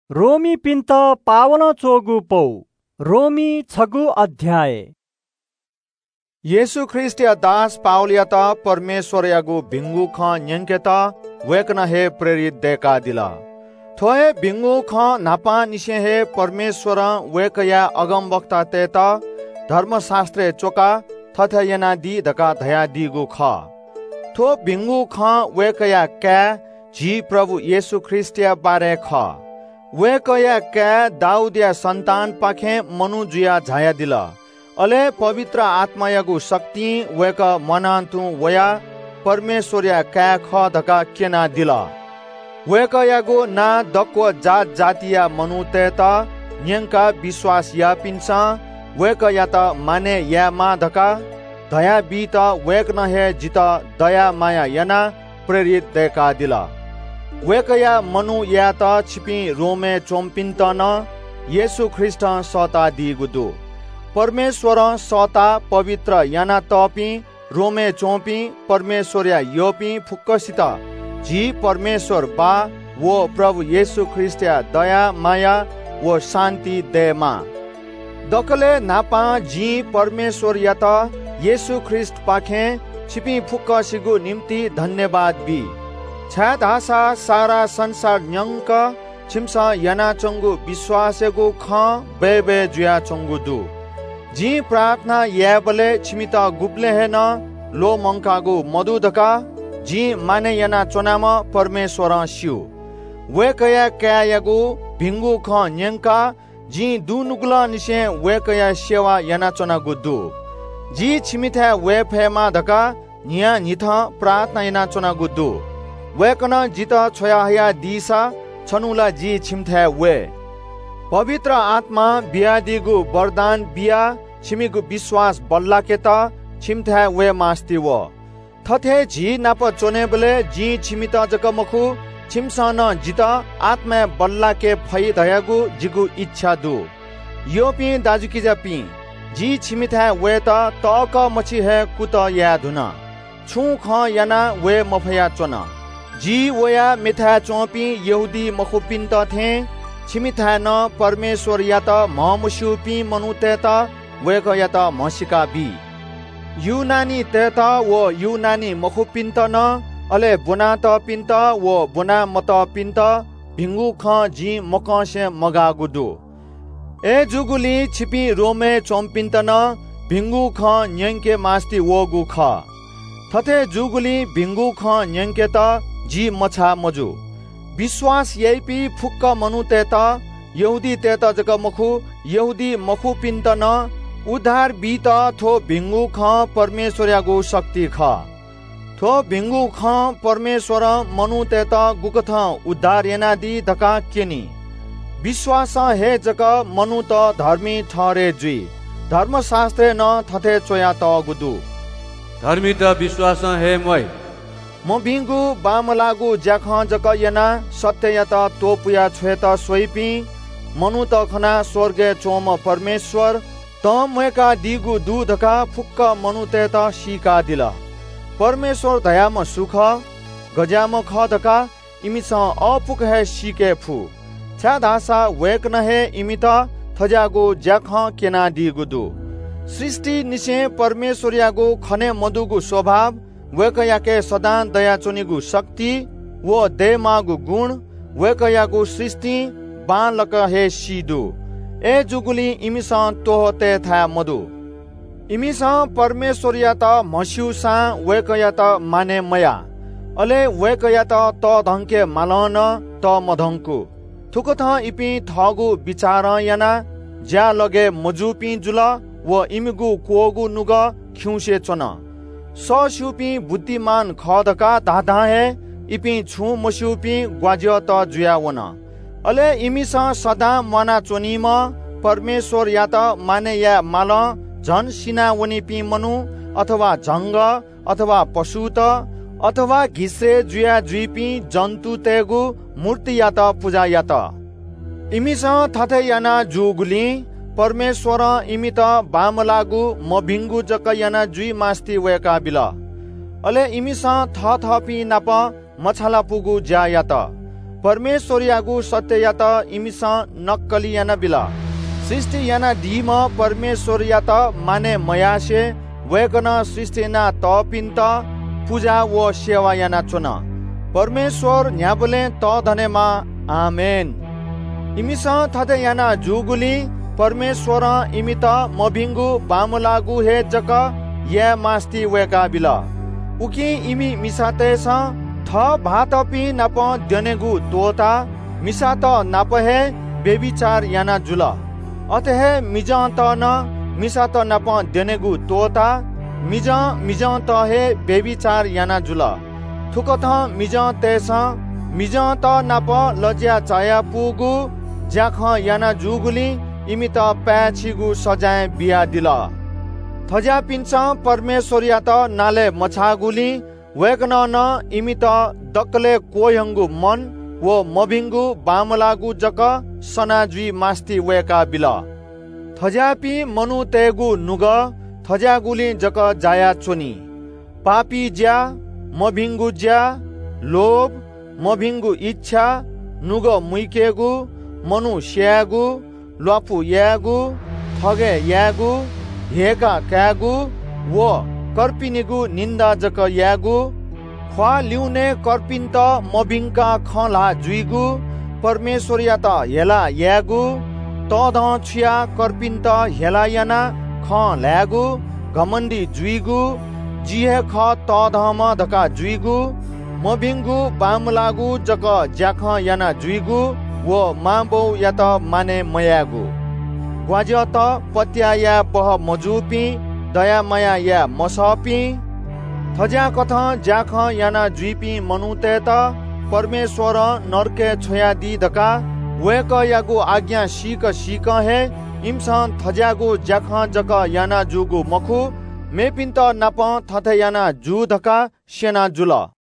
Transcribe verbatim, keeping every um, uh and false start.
रोमी पिंत पावन चोगु पौ रोमी छगु अध्याय। येशु ख्रिस्टिया दास पावलियता परमेश्वर यागु भिंगु ख न्यंकेता वेकन हे प्रेरित देका दिला थोए भिंगु ख नापा निशे हे परमेश्वर वेकया अगम वक्ता तेता धर्मशास्त्रे चोका थथयना दी धका धया दिगु ख थो भिंगु ख वेकया क्या जी प्रभु येशु ख्रिस्टिया बारे ख वेकया क्या दाऊदिया संतान पाखे मनु जुया झाया दिला अले पवित्र आत्मायागु शक्ति वेक मनान्तु वया परमेश्वरिया क्या ख धका केना दिला वेकयागु ना दक्व जात जातिया मनु तेता न्यंका विश्वास या पिन्सा वेकया त माने या मा धका दया बीत वेक न हे जित दया माया याना प्रेरित देका दिला वेकया मनु या त छिपी रोमे चोम्पिन्त न येशु ख्रिस्ट सता दिगुदु परमेश्वर सता पवित्र याना तपी रोमे चोपी परमेश्वर या योपी फुक्कसित जी परमेश्वर बा वो प्रभु येशु ख्रिस्ट या दया माया वो शान्ति देमा दकले नापा जी परमेश्वर या त येशु ख्रिस्ट पाखे छिपी फुक्कसिगु निम्ति धन्यवाद बी छा धासा सारा संसार न्यंक छिमसा याना चंगु विश्वासगु ख बेबे जुया चंगु दु जी प्रार्थना याबले छिमिता गुप्ले है न लो मंकागु मधु धका जी माने याना चोनाम परमेश्वर शिव वेकया क्यायगु भिंगु ख न्यंका जी दुनुगुला निसे वेकया सेवा याना चोनागु दु जी छिमिथा वेफेमा धका निया निथा प्रार्थना याना चोनागु दु वेकन जित छोयाहया दिसा छनुला जी छिमथा वे पवित्र आत्मा बिया दिगु वरदान बिया छिमिगु विश्वास बल्ला के त छिमथा वे मास्ति वो थथे जी नाप चोने बले जी छिमिता जकमखु छिमसन जित आत्मा बल्ला के फै दयागु जिगु इच्छा दु योपी दाजुकी जापी जी छिमिथा वे त तक मछि हे कुत या धुना छु ख याना वे मफया चोना जी वया मिथा चोपी यहुदी मखुपिन्त थे छिमिथा न परमेश्वर या त महमुशुपी मनुते त वेक या त मसिका बी युनानी तेत वो युनानी मखुपिन्त न अले बुना त पिन्त वो बुना मत पिन्त भिंगु ख जी मकसे मगागुदु ए जुगुली छिपी रोमे चोम्पिन्त न भिंगु ख न्यंके मास्ति वोगु ख थथे जुगुली भिंगु ख न्यंके त जी मछा मजु विश्वास यैपी फुक्क मनु तेत यहुदी तेत जक मखु यहुदी मखु पिन्त न उद्धार बीत थो भिंगु ख परमेश्वर यागु शक्ति ख थो भिंगु ख परमेश्वर मनु तेत गुकथ उद्धार यनादि धका केनी विश्वास हे जक मनु त धर्मी ठहरे जुई धर्मशास्त्र न थथे चोया त गुदु धर्मी त विश्वास हे मै म भिंगु बामलागु ज्याख जक यना सत्य या त तोपुया छ्वेत सोइपी मनु त खना स्वर्गे चोम परमेश्वर त मका दिगु दूधका फुक्क मनु ते त शिका दिला परमेश्वर दयाम सुख गजाम ख धका इमिस अपुक है शिके फु छा धासा वेक न हे इमित थजागु ज्याख केना दिगु दु सृष्टि निसे परमेश्वर यागु खने मधुगु स्वभाव वेकयाके सदा दया चोनिगु शक्ति वो देमागु गुण वेकयागु सृष्टि बालक हे सिदु ए जुगुली इमिसा तोहते था मधु इमिसा परमेश्वर या त मस्युसा वेकया त माने मया अले वेकया त त धंके मालन त मधंकु थुक थ इपि थगु विचार याना ज्या लगे मजुपि जुल वो इमिगु कोगु नुग खिउसे चोन सशुपी बुद्धिमान खदका दादा है इपि छु मशुपी ग्वाज्य त जुया वन अले इमिसा सदा मना चोनिम परमेश्वर या त माने या माल झन सिना वनिपी मनु अथवा जंग अथवा पशु त अथवा घिसे जुया जुइपी जन्तु तेगु मूर्ति या त पूजा या त इमिसा थथे याना जुगुली परमेश्वर इमित बामलागु मभिंगु जक याना जुई मास्ति वेका बिला अले इमिसा थ थपी नाप मछाला पुगु जा या त परमेश्वर यागु सत्य या त इमिसा नक्कली याना बिला सृष्टि याना धीम परमेश्वर या त माने मयासे वेकन सृष्टि ना तपिन्त पूजा व सेवा याना चुना परमेश्वर न्याबले त धनेमा आमेन। इमिसा थाते याना जुगुली परमेश्वर इमिता मभिंगु बामुलागु हे जक या मास्ती वेका बिला उकी इमी मिसाते सा थ भातपि नप दनेगु तोता मिसात नप हे बेबिचार याना जुला अतः मिजा त न मिसात नप दनेगु तोता मिजा मिजा त हे बेबिचार याना जुला थुकथ मिजा तेसा मिजा त नप लज्या चाया पुगु ज्याख याना जुगुली इमित प्याछिगु सजाय बिया दिला थज्या पिन्छ परमेश्वर या त नाले मछागुली वेकन न इमित दक्ले कोयंगु मन वो मभिंगु बामलागु जक सनाजुई मास्ती वेका बिला थज्यापि मनु तेगु नुग थज्यागुली जक जाया चोनी पापी ज्या मभिंगु ज्या लोभ मभिंगु इच्छा नुग मुइकेगु मनु स्यागु लफु यागु थगे यागु हेका क्यागु वो कर्पिनिगु निन्दा जक यागु ख्वा लिउने कर्पिन्त मभिंका खला जुइगु परमेश्वर या त हेला यागु तद छिया कर्पिन्त हेला याना ख ल्यागु घमण्डी जुइगु जिहे ख तदम धका जुइगु मभिंगु बामलागु जक ज्याख याना जुइगु वो माबौ या त माने मयागु ग्वाज त पत्या या बह मजुपी दया माया या मसपी थज्या कथ ज्याख याना जुइपी मनुते त परमेश्वर नरके छोया दी धका वेक यागु आज्ञा सीक सीक हे इमसन थज्यागु ज्याख जक याना जुगु मखु मेपिन्त नप थथे याना जु धका सेना जुल।